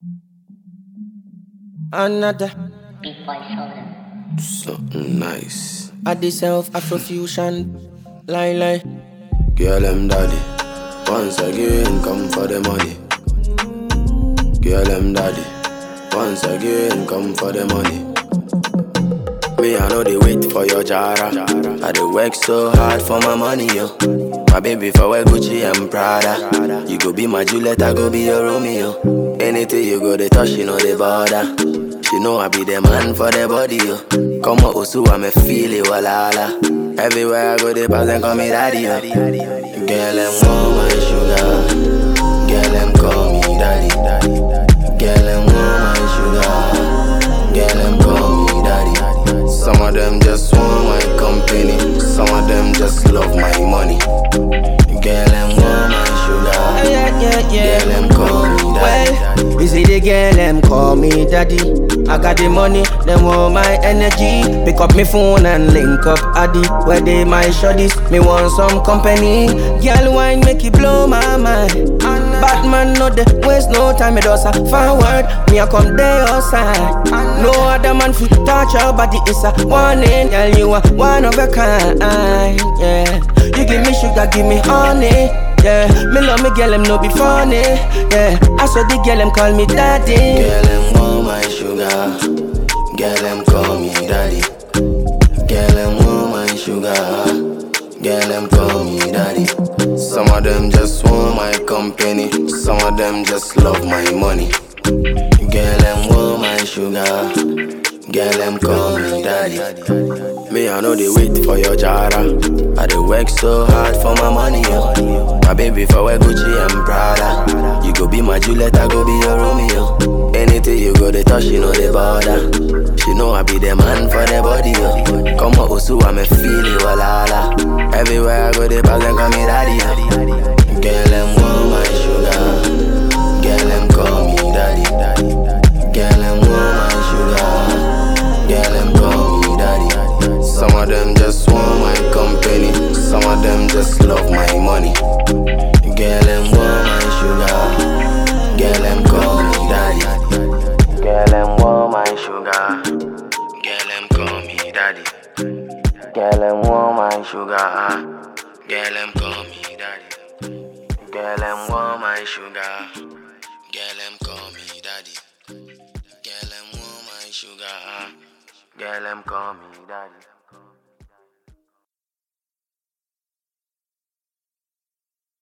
Another Big boy shoulder. Something nice. at the self Afrofusion. Lie. Girl, I'm daddy. Once again, come for the money. Girl, I'm daddy. Once again, come for the money. Me, I know they wait for your jara. I dey work so hard for my money, yo. My baby for wear Gucci and Prada. You go be my Juliet, I go be your Romeo. Anything you go, they touch, you know they bother. She know I be the man for the body, yo. Come on, Osu, I'm a feel it, walala. Everywhere I go, they pass and call me daddy, yo. Girl, I'm want my sugar. Girl, I'm call me daddy. Girl, I'm want my sugar. Girl, I'm call me daddy. Some of them just want my company. Some of them just love my money. Girl, I'm want my sugar. Yeah. Girl, I'm call me daddy. Well, you see the girl, them call me daddy. I got the money, them want my energy. Pick up my phone and link up Addy. Where they my shorties, me want some company. Girl, wine make it blow my mind. Batman no dey waste no time, me does a forward. Me a come there outside. No other man fit touch your body, it's a warning. Girl, you are one of a kind. Yeah, you give me sugar, give me honey. Yeah, me love me girl, them no be funny. Yeah, I saw the girl, them call me daddy. Girl, them want my sugar. Girl, them call me daddy. Girl, them want my sugar. Girl, them call me daddy. Some of them just want my company. Some of them just love my money. Girl, them want my sugar. Girl, them call me daddy. Me, I know they wait for your jara. I dey work so hard for my money, yo. My baby for wear Gucci and Prada. You go be my Juliet, I go be your Romeo. Anything you go, they touch, you know they bother. She know I be the man for the body, yo. Come on, Osu, I'm a feel it, walala. Everywhere I go, they pass and call me daddy, yo. Girl, them want my sugar. Girl, them call me daddy. Girl, them want my sugar. Girl, them call me daddy. Some of them just want my company. Some of them just love my money. Girl, them want my sugar. Girl, them call me daddy. Girl, them want my sugar. Girl, them call me daddy. Girl, them want my sugar. Girl, them call me daddy. Girl, them want my sugar. Girl, them call me daddy. Girl, them want my sugar. Girl, them call me daddy.